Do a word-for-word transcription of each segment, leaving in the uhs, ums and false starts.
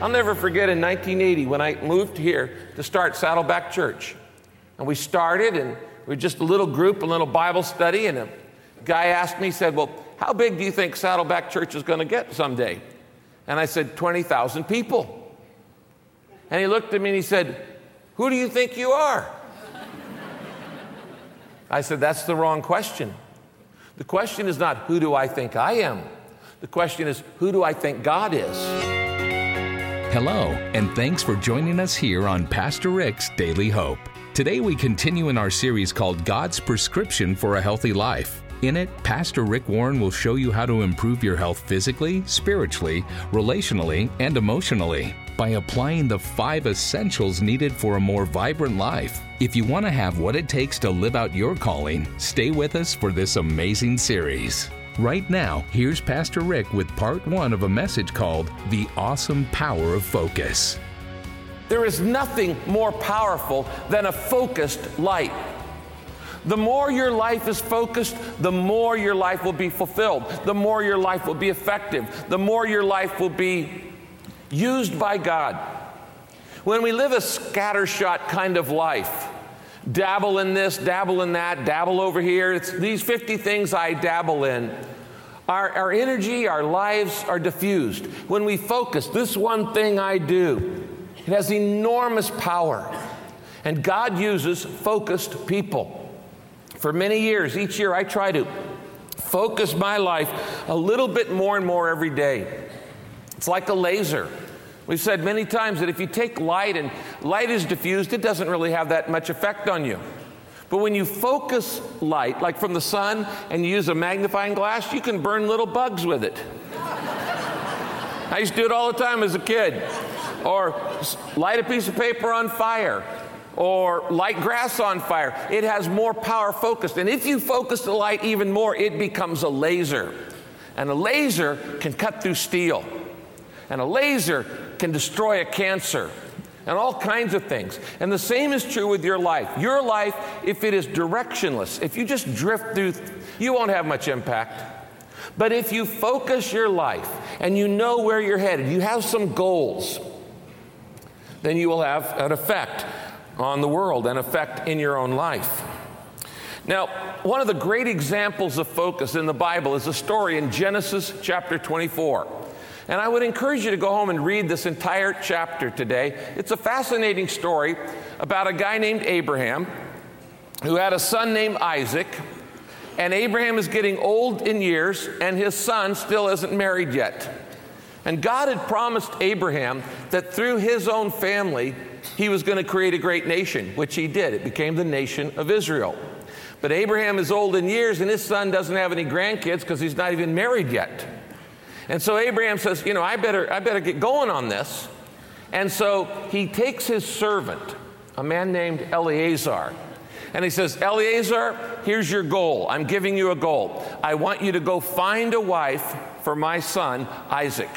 I'll never forget in nineteen eighty when I moved here to start Saddleback Church. And we started, and we were just a little group, a little Bible study, and a guy asked me, he said, well, how big do you think Saddleback Church is going to get someday? And I said, twenty thousand people. And he looked at me and he said, who do you think you are? I said, that's the wrong question. The question is not, who do I think I am? The question is, who do I think God is? Hello, and thanks for joining us here on Pastor Rick's Daily Hope. Today we continue in our series called God's Prescription for a Healthy Life. In it, Pastor Rick Warren will show you how to improve your health physically, spiritually, relationally, and emotionally by applying the five essentials needed for a more vibrant life. If you want to have what it takes to live out your calling, stay with us for this amazing series. Right now, here's Pastor Rick with part one of a message called The Awesome Power of Focus. There is nothing more powerful than a focused light. The more your life is focused, the more your life will be fulfilled. The more your life will be effective. The more your life will be used by God. When we live a scattershot kind of life, dabble in this, dabble in that, dabble over here, it's these fifty things I dabble in, our, our energy, our lives are diffused. When we focus, this one thing I do, it has enormous power. And God uses focused people. For many years, each year I try to focus my life a little bit more and more every day. It's like a laser. We've said many times that if you take light and light is diffused, it doesn't really have that much effect on you. But when you focus light, like from the sun, and you use a magnifying glass, you can burn little bugs with it. I used to do it all the time as a kid. Or light a piece of paper on fire. Or light grass on fire. It has more power focused. And if you focus the light even more, it becomes a laser. And a laser can cut through steel. And a laser can destroy a cancer. And all kinds of things. And the same is true with your life. Your life, if it is directionless, if you just drift through, you won't have much impact. But if you focus your life and you know where you're headed, you have some goals, then you will have an effect on the world, an effect in your own life. Now, one of the great examples of focus in the Bible is a story in Genesis chapter twenty-four. And I would encourage you to go home and read this entire chapter today. It's a fascinating story about a guy named Abraham who had a son named Isaac. And Abraham is getting old in years, and his son still isn't married yet. And God had promised Abraham that through his own family, he was going to create a great nation, which he did. It became the nation of Israel. But Abraham is old in years, and his son doesn't have any grandkids because he's not even married yet. And so Abraham says, you know, I better, I better get going on this. And so he takes his servant, a man named Eleazar, and he says, Eleazar, here's your goal. I'm giving you a goal. I want you to go find a wife for my son, Isaac.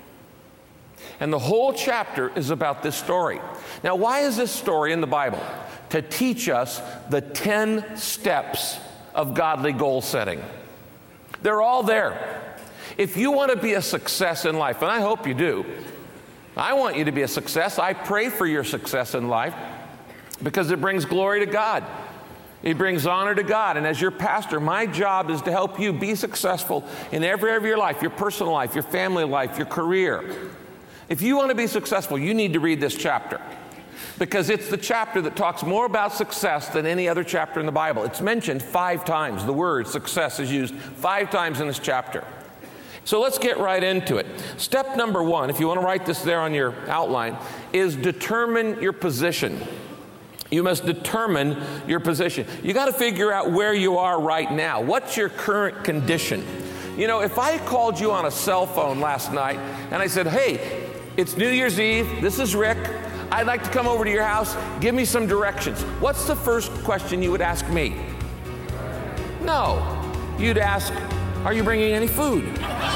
And the whole chapter is about this story. Now, why is this story in the Bible? To teach us the ten steps of godly goal setting. They're all there. If you want to be a success in life, and I hope you do, I want you to be a success. I pray for your success in life because it brings glory to God. It brings honor to God. And as your pastor, my job is to help you be successful in every area of your life, your personal life, your family life, your career. If you want to be successful, you need to read this chapter because it's the chapter that talks more about success than any other chapter in the Bible. It's mentioned five times. The word success is used five times in this chapter. So let's get right into it. Step number one, if you want to write this there on your outline, is determine your position. You must determine your position. You got to figure out where you are right now. What's your current condition? You know, if I called you on a cell phone last night and I said, hey, it's New Year's Eve, this is Rick, I'd like to come over to your house, give me some directions. What's the first question you would ask me? No. You'd ask, are you bringing any food?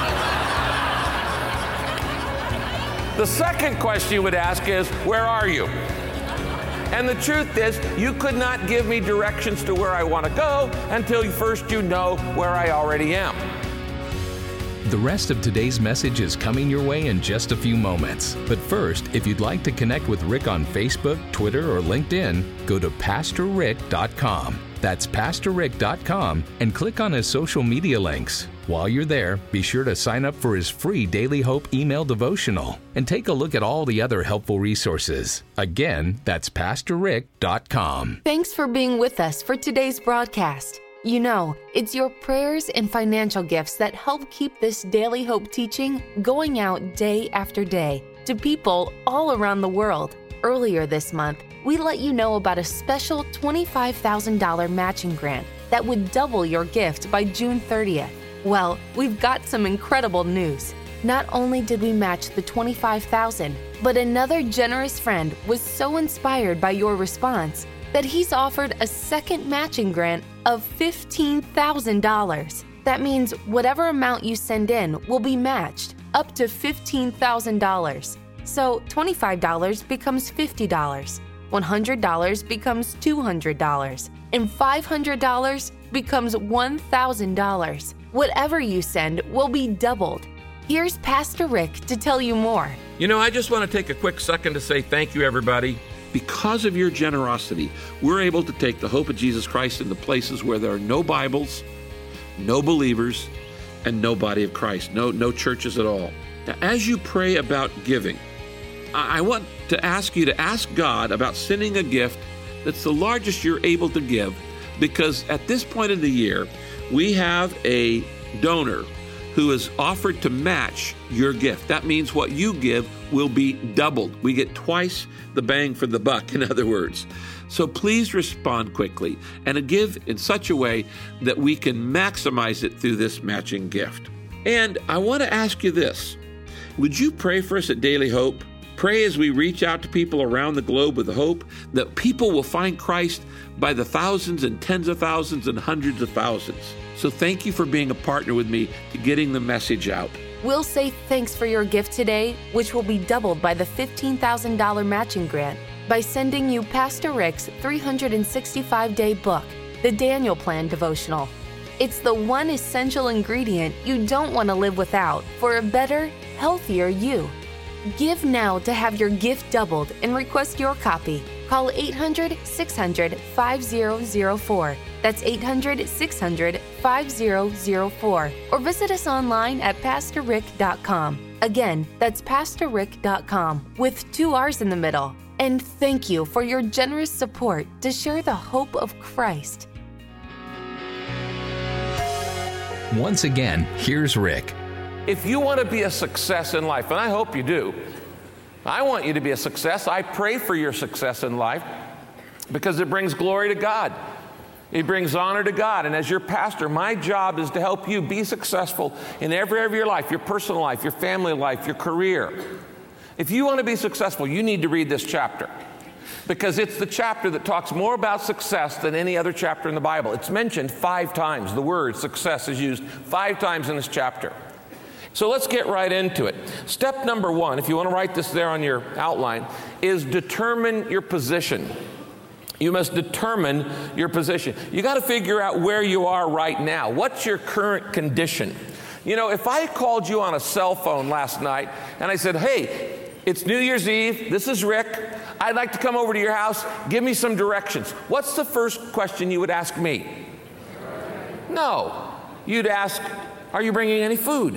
The second question you would ask is, where are you? And the truth is, you could not give me directions to where I want to go until first you know where I already am. The rest of today's message is coming your way in just a few moments. But first, if you'd like to connect with Rick on Facebook, Twitter, or LinkedIn, go to pastor rick dot com. That's pastor rick dot com and click on his social media links. While you're there, be sure to sign up for his free Daily Hope email devotional and take a look at all the other helpful resources. Again, that's pastor rick dot com. Thanks for being with us for today's broadcast. You know, it's your prayers and financial gifts that help keep this Daily Hope teaching going out day after day to people all around the world. Earlier this month, we let you know about a special twenty-five thousand dollars matching grant that would double your gift by June thirtieth. Well, we've got some incredible news. Not only did we match the twenty-five thousand dollars, but another generous friend was so inspired by your response that he's offered a second matching grant of fifteen thousand dollars. That means whatever amount you send in will be matched up to fifteen thousand dollars. So twenty-five dollars becomes fifty dollars, one hundred dollars becomes two hundred dollars, and five hundred dollars becomes one thousand dollars. Whatever you send will be doubled. Here's Pastor Rick to tell you more. You know, I just want to take a quick second to say thank you, everybody. Because of your generosity, we're able to take the hope of Jesus Christ into places where there are no Bibles, no believers, and no body of Christ, no, no churches at all. Now, as you pray about giving, I want to ask you to ask God about sending a gift that's the largest you're able to give, because at this point in the year, we have a donor who has offered to match your gift. That means what you give will be doubled. We get twice the bang for the buck, in other words. So please respond quickly and give in such a way that we can maximize it through this matching gift. And I want to ask you this. Would you pray for us at Daily Hope? Pray as we reach out to people around the globe with the hope that people will find Christ by the thousands and tens of thousands and hundreds of thousands. So thank you for being a partner with me to getting the message out. We'll say thanks for your gift today, which will be doubled by the fifteen thousand dollars matching grant, by sending you Pastor Rick's three hundred sixty-five day book, the Daniel Plan Devotional. It's the one essential ingredient you don't want to live without for a better, healthier you. Give now to have your gift doubled and request your copy. Call eight hundred, six hundred, five zero zero four. That's eight hundred, six hundred, five zero zero four. Or visit us online at pastor rick dot com. Again, that's pastor rick dot com with two R's in the middle. And thank you for your generous support to share the hope of Christ. Once again, here's Rick. If you want to be a success in life, and I hope you do, I want you to be a success. I pray for your success in life because it brings glory to God. It brings honor to God. And as your pastor, my job is to help you be successful in every area of your life, your personal life, your family life, your career. If you want to be successful, you need to read this chapter because it's the chapter that talks more about success than any other chapter in the Bible. It's mentioned five times. The word success is used five times in this chapter. So let's get right into it. Step number one, if you want to write this there on your outline, is determine your position. You must determine your position. You got to figure out where you are right now. What's your current condition? You know, if I called you on a cell phone last night and I said, hey, it's New Year's Eve, this is Rick, I'd like to come over to your house, give me some directions. What's the first question you would ask me? No. You'd ask, are you bringing any food?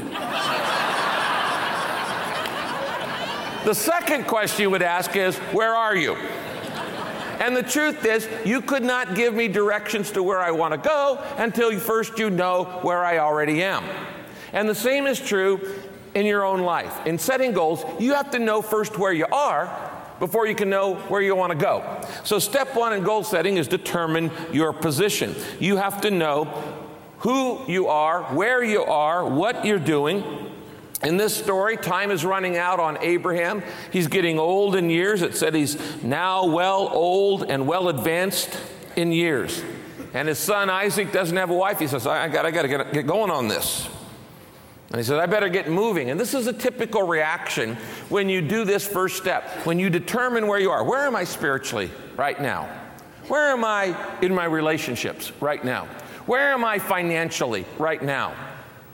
The second question you would ask is, where are you? And the truth is, you could not give me directions to where I want to go until first you know where I already am. And the same is true in your own life. In setting goals, you have to know first where you are before you can know where you want to go. So step one in goal setting is determine your position. You have to know who you are, where you are, what you're doing. In this story, time is running out on Abraham. He's getting old in years. It said he's now well old and well advanced in years. And his son Isaac doesn't have a wife. He says, I got I got to get, get going on this. And he said, I better get moving. And this is a typical reaction when you do this first step, when you determine where you are. Where am I spiritually right now? Where am I in my relationships right now? Where am I financially right now?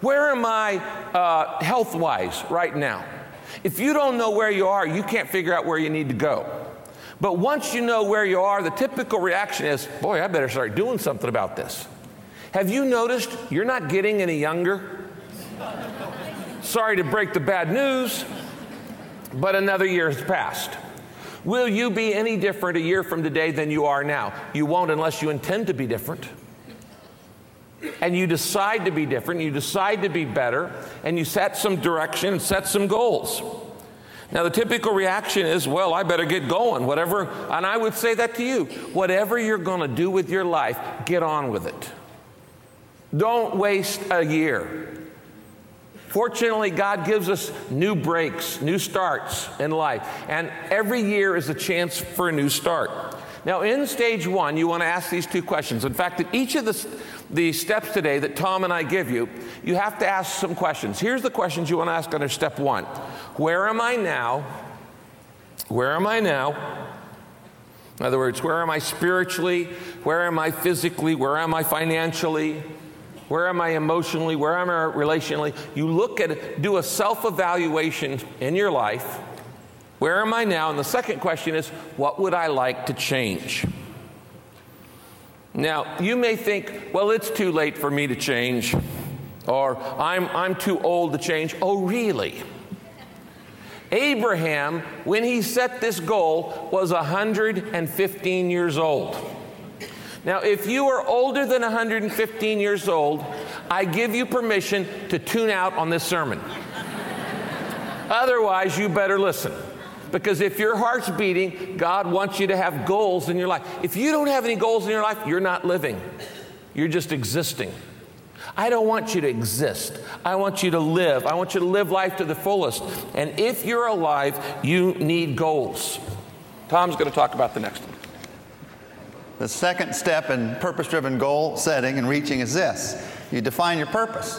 Where am I uh, health-wise right now? If you don't know where you are, you can't figure out where you need to go. But once you know where you are, the typical reaction is, boy, I better start doing something about this. Have you noticed you're not getting any younger? Sorry to break the bad news, but another year has passed. Will you be any different a year from today than you are now? You won't unless you intend to be different. And you decide to be different, you decide to be better, and you set some direction and set some goals. Now, the typical reaction is, well, I better get going, whatever, and I would say that to you. Whatever you're going to do with your life, get on with it. Don't waste a year. Fortunately, God gives us new breaks, new starts in life, and every year is a chance for a new start. Now, in stage one, you want to ask these two questions. In fact, at each of the, the steps today that Tom and I give you, you have to ask some questions. Here's the questions you want to ask under step one. Where am I now? Where am I now? In other words, where am I spiritually? Where am I physically? Where am I financially? Where am I emotionally? Where am I relationally? You look at it, do a self-evaluation in your life. Where am I now? And the second question is, what would I like to change? Now, you may think, well, it's too late for me to change, or I'm, I'm too old to change. Oh, really? Abraham, when he set this goal, was one hundred fifteen years old. Now, if you are older than one hundred fifteen years old, I give you permission to tune out on this sermon. Otherwise, you better listen. Because if your heart's beating, God wants you to have goals in your life. If you don't have any goals in your life, you're not living. You're just existing. I don't want you to exist. I want you to live. I want you to live life to the fullest. And if you're alive, you need goals. Tom's going to talk about the next one. The second step in purpose-driven goal setting and reaching is this. You define your purpose.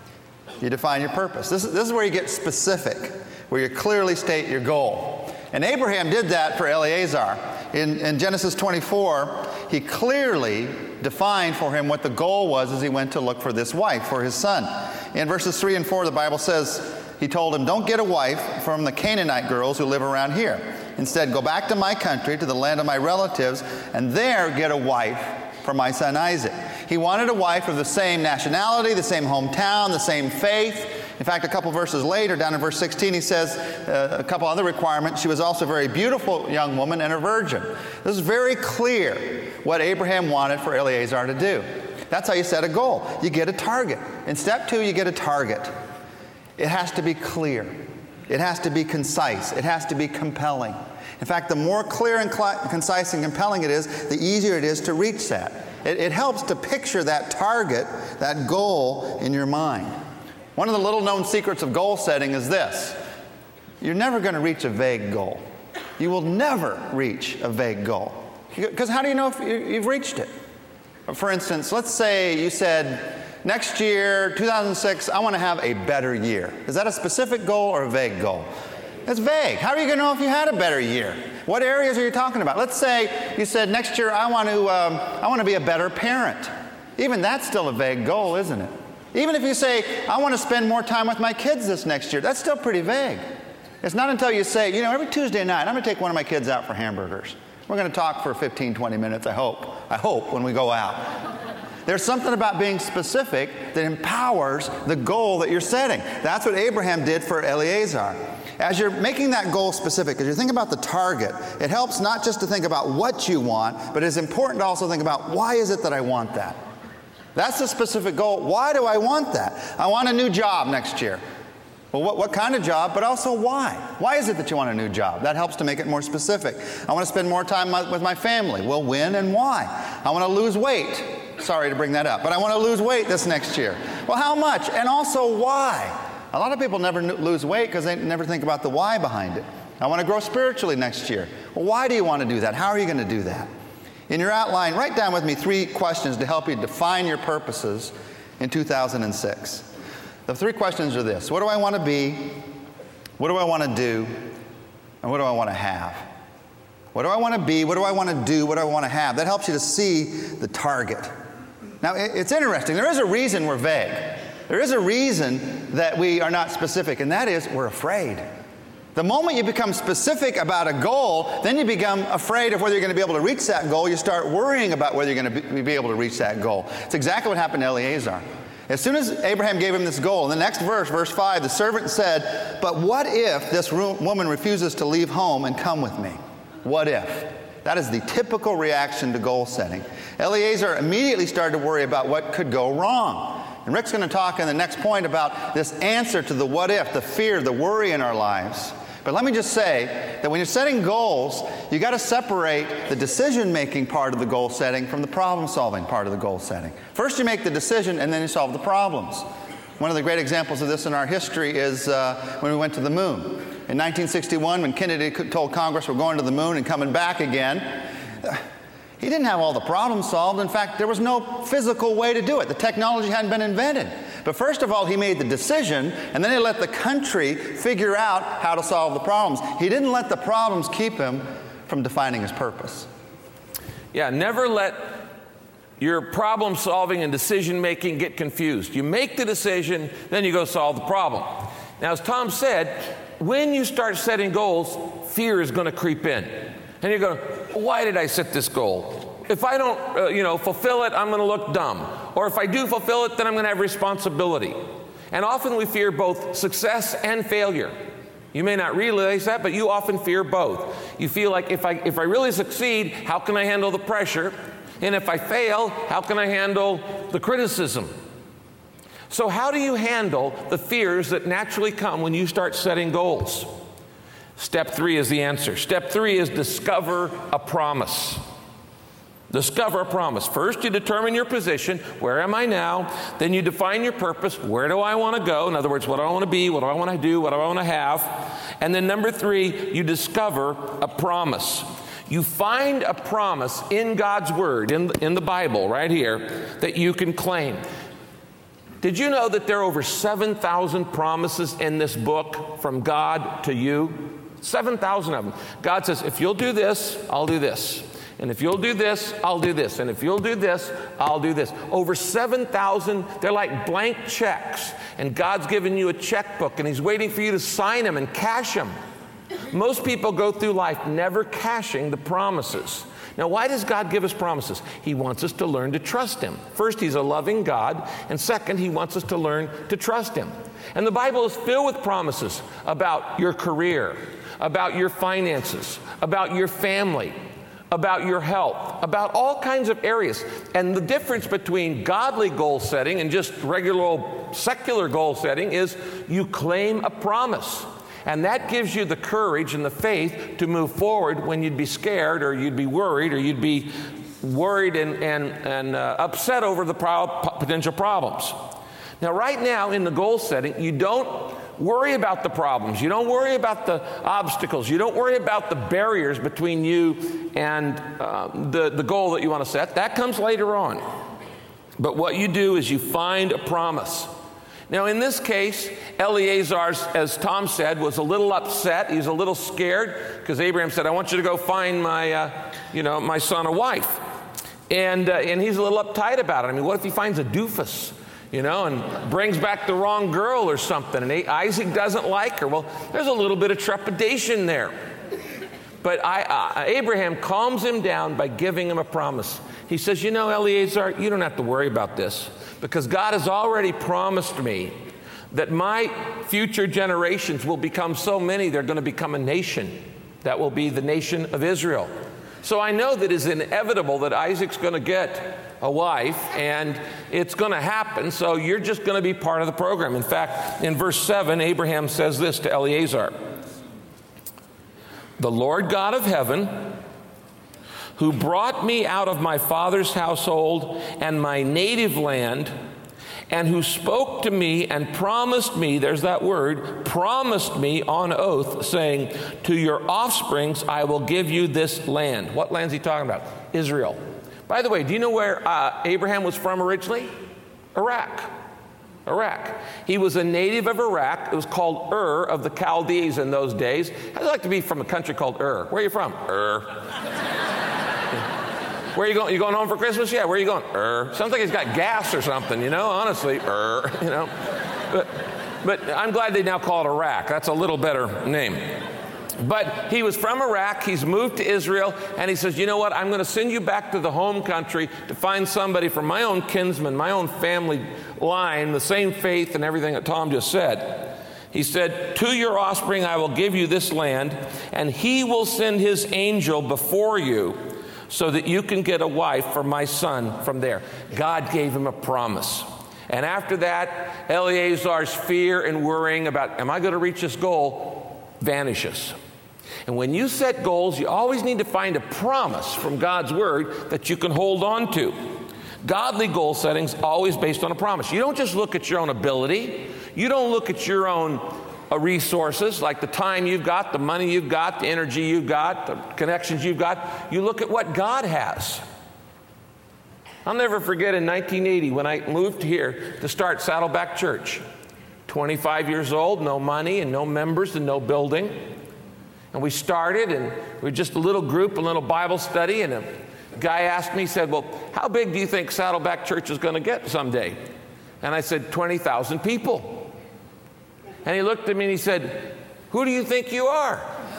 You define your purpose. This is, this is where you get specific, where you clearly state your goal. And Abraham did that for Eliezer. In, in Genesis twenty-four, he clearly defined for him what the goal was as he went to look for this wife for his son. In verses three and four, the Bible says, he told him, don't get a wife from the Canaanite girls who live around here. Instead, go back to my country, to the land of my relatives, and there get a wife for my son Isaac. He wanted a wife of the same nationality, the same hometown, the same faith. In fact, a couple verses later, down in verse sixteen, he says uh, a couple other requirements. She was also a very beautiful young woman and a virgin. This is very clear what Abraham wanted for Eliezer to do. That's how you set a goal. You get a target. In step two, you get a target. It has to be clear. It has to be concise. It has to be compelling. In fact, the more clear and concise and compelling it is, the easier it is to reach that. It, it helps to picture that target, that goal in your mind. One of the little-known secrets of goal setting is this. You're never going to reach a vague goal. You will never reach a vague goal. Because how do you know if you've reached it? For instance, let's say you said, next year, two thousand six, I want to have a better year. Is that a specific goal or a vague goal? It's vague. How are you going to know if you had a better year? What areas are you talking about? Let's say you said, next year, I want to, um, I want to be a better parent. Even that's still a vague goal, isn't it? Even if you say, I want to spend more time with my kids this next year, that's still pretty vague. It's not until you say, you know, every Tuesday night, I'm going to take one of my kids out for hamburgers. We're going to talk for fifteen, twenty minutes, I hope. I hope when we go out. There's something about being specific that empowers the goal that you're setting. That's what Abraham did for Eliezer. As you're making that goal specific, as you think about the target, it helps not just to think about what you want, but it's important to also think about, why is it that I want that? That's the specific goal. Why do I want that? I want a new job next year. Well, what, what kind of job, but also why? Why is it that you want a new job? That helps to make it more specific. I want to spend more time with my family. Well, when and why? I want to lose weight. Sorry to bring that up, but I want to lose weight this next year. Well, how much? And also why? A lot of people never lose weight because they never think about the why behind it. I want to grow spiritually next year. Well, why do you want to do that? How are you going to do that? In your outline, write down with me three questions to help you define your purposes in two thousand six. The three questions are this. What do I want to be? What do I want to do? And what do I want to have? What do I want to be? What do I want to do? What do I want to have? That helps you to see the target. Now, it's interesting. There is a reason we're vague. There is a reason that we are not specific, and that is we're afraid. The moment you become specific about a goal, then you become afraid of whether you're going to be able to reach that goal. You start worrying about whether you're going to be able to reach that goal. It's exactly what happened to Eliezer. As soon as Abraham gave him this goal, in the next verse, verse five, the servant said, "But what if this woman refuses to leave home and come with me?" What if? That is the typical reaction to goal setting. Eliezer immediately started to worry about what could go wrong. And Rick's going to talk in the next point about this answer to the what if, the fear, the worry in our lives. But let me just say that when you're setting goals, you got to separate the decision-making part of the goal setting from the problem-solving part of the goal setting. First you make the decision, and then you solve the problems. One of the great examples of this in our history is uh, when we went to the moon. In nineteen sixty-one, when Kennedy told Congress we're going to the moon and coming back again, he didn't have all the problems solved. In fact, there was no physical way to do it. The technology hadn't been invented. But first of all, he made the decision, and then he let the country figure out how to solve the problems. He didn't let the problems keep him from defining his purpose. Yeah, never let your problem solving and decision making get confused. You make the decision, then you go solve the problem. Now, as Tom said, when you start setting goals, fear is going to creep in. And you're going, why did I set this goal? If I don't, uh, you know, fulfill it, I'm going to look dumb. Or if I do fulfill it, then I'm going to have responsibility. And often we fear both success and failure. You may not realize that, but you often fear both. You feel like if I, if I really succeed, how can I handle the pressure? And if I fail, how can I handle the criticism? So how do you handle the fears that naturally come when you start setting goals? Step three is the answer. Step three is discover a promise. Discover a promise. First, you determine your position. Where am I now? Then you define your purpose. Where do I want to go? In other words, what do I want to be? What do I want to do? What do I want to have? And then number three, you discover a promise. You find a promise in God's Word, in, in the Bible, right here, that you can claim. Did you know that there are over seven thousand promises in this book from God to you? seven thousand of them. God says, if you'll do this, I'll do this. And if you'll do this, I'll do this. And if you'll do this, I'll do this. Over seven thousand, they're like blank checks. And God's given you a checkbook, and He's waiting for you to sign them and cash them. Most people go through life never cashing the promises. Now, why does God give us promises? He wants us to learn to trust Him. First, He's a loving God. And second, He wants us to learn to trust Him. And the Bible is filled with promises about your career, about your finances, about your family, about your health, about all kinds of areas. And the difference between godly goal setting and just regular old secular goal setting is you claim a promise. And that gives you the courage and the faith to move forward when you'd be scared or you'd be worried or you'd be worried and, and, and uh, upset over the pro- potential problems. Now, right now in the goal setting, you don't worry about the problems. You don't worry about the obstacles. You don't worry about the barriers between you and uh, the, the goal that you want to set. That comes later on. But what you do is you find a promise. Now, in this case, Eliezer, as Tom said, was a little upset. He was a little scared because Abraham said, I want you to go find my, uh, you know, my son a wife. And, uh, and he's a little uptight about it. I mean, what if he finds a doofus? You know, and brings back the wrong girl or something, and Isaac doesn't like her. Well, there's a little bit of trepidation there. But I, uh, Abraham calms him down by giving him a promise. He says, you know, Eliezer, you don't have to worry about this, because God has already promised me that my future generations will become so many, they're going to become a nation. That will be the nation of Israel. So I know that it's inevitable that Isaac's going to get a wife, and it's going to happen, so you're just going to be part of the program. In fact, in verse seven, Abraham says this to Eliezer: the Lord God of heaven, who brought me out of my father's household and my native land, and who spoke to me and promised me, there's that word, promised me on oath, saying, to your offsprings I will give you this land. What land's he talking about? Israel. By the way, do you know where uh, Abraham was from originally? Iraq. Iraq. He was a native of Iraq. It was called Ur of the Chaldees in those days. I'd like to be from a country called Ur. Where are you from? Ur. Where are you going? You going home for Christmas? Yeah, where are you going? Er. Sounds like he's got gas or something, you know, honestly. Er, you know. But, but I'm glad they now call it Iraq. That's a little better name. But he was from Iraq, he's moved to Israel, and he says, you know what, I'm going to send you back to the home country to find somebody from my own kinsman, my own family line, the same faith and everything that Tom just said. He said, to your offspring I will give you this land, and he will send his angel before you so that you can get a wife for my son from there. God gave him a promise. And after that, Eleazar's fear and worrying about, am I going to reach this goal, vanishes. And when you set goals, you always need to find a promise from God's Word that you can hold on to. Godly goal setting is always based on a promise. You don't just look at your own ability. You don't look at your own uh, resources, like the time you've got, the money you've got, the energy you've got, the connections you've got. You look at what God has. I'll never forget in nineteen eighty when I moved here to start Saddleback Church. twenty-five years old, no money and no members and no building. And we started, and we were just a little group, a little Bible study, and a guy asked me, he said, well, how big do you think Saddleback Church is going to get someday? And I said, twenty thousand people. And he looked at me and he said, who do you think you are?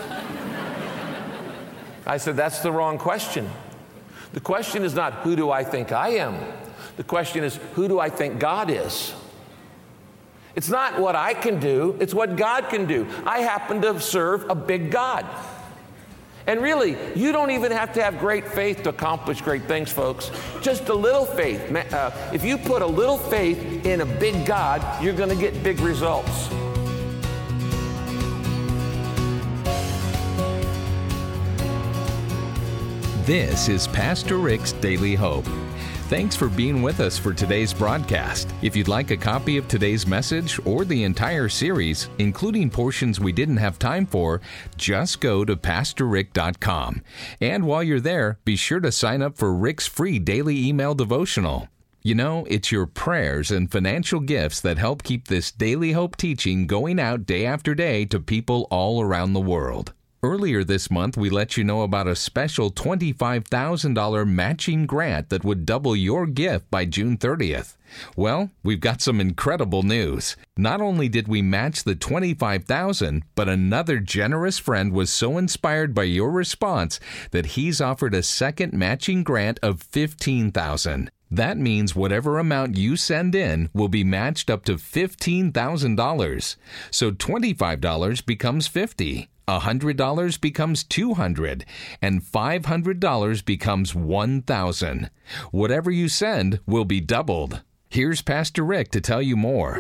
I said, that's the wrong question. The question is not, who do I think I am? The question is, who do I think God is? It's not what I can do, it's what God can do. I happen to serve a big God. And really, you don't even have to have great faith to accomplish great things, folks. Just a little faith. Uh, if you put a little faith in a big God, you're going to get big results. This is Pastor Rick's Daily Hope. Thanks for being with us for today's broadcast. If you'd like a copy of today's message or the entire series, including portions we didn't have time for, just go to pastor rick dot com. And while you're there, be sure to sign up for Rick's free daily email devotional. You know, it's your prayers and financial gifts that help keep this Daily Hope teaching going out day after day to people all around the world. Earlier this month, we let you know about a special twenty-five thousand dollars matching grant that would double your gift by June thirtieth. Well, we've got some incredible news. Not only did we match the twenty-five thousand dollars, but another generous friend was so inspired by your response that he's offered a second matching grant of fifteen thousand dollars. That means whatever amount you send in will be matched up to fifteen thousand dollars. So twenty-five dollars becomes fifty dollars. one hundred dollars becomes two hundred dollars, and five hundred dollars becomes one thousand dollars. Whatever you send will be doubled. Here's Pastor Rick to tell you more.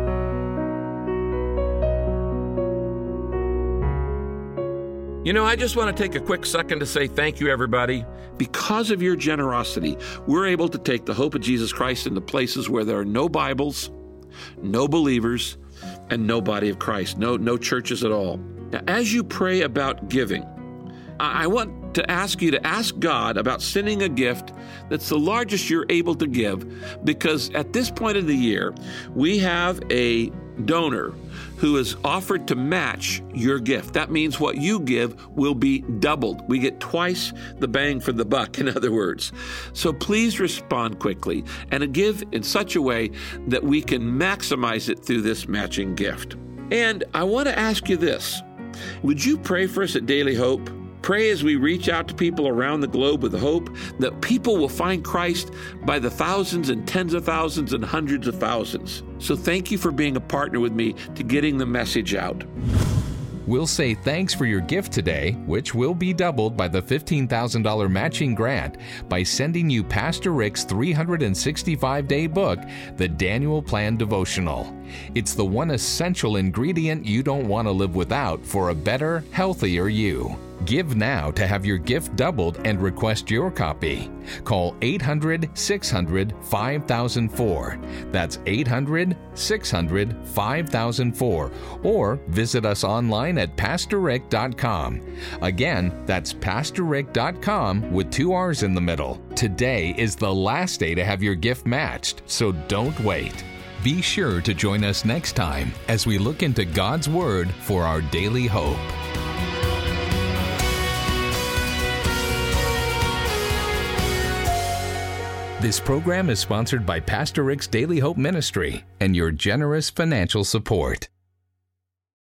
You know, I just want to take a quick second to say thank you, everybody. Because of your generosity, we're able to take the hope of Jesus Christ into places where there are no Bibles, no believers, and no body of Christ, no, no churches at all. Now, as you pray about giving, I want to ask you to ask God about sending a gift that's the largest you're able to give, because at this point of the year, we have a donor who has offered to match your gift. That means what you give will be doubled. We get twice the bang for the buck, in other words. So please respond quickly and give in such a way that we can maximize it through this matching gift. And I want to ask you this. Would you pray for us at Daily Hope? Pray as we reach out to people around the globe with the hope that people will find Christ by the thousands and tens of thousands and hundreds of thousands. So thank you for being a partner with me to getting the message out. We'll say thanks for your gift today, which will be doubled by the fifteen thousand dollars matching grant, by sending you Pastor Rick's three hundred sixty-five day book, The Daniel Plan Devotional. It's the one essential ingredient you don't want to live without for a better, healthier you. Give now to have your gift doubled and request your copy. Call eight hundred, six hundred, five thousand four. That's eight hundred, six hundred, five thousand four. Or visit us online at pastor rick dot com. Again, that's pastor rick dot com with two R's in the middle. Today is the last day to have your gift matched, so don't wait. Be sure to join us next time as we look into God's Word for our daily hope. This program is sponsored by Pastor Rick's Daily Hope Ministry and your generous financial support.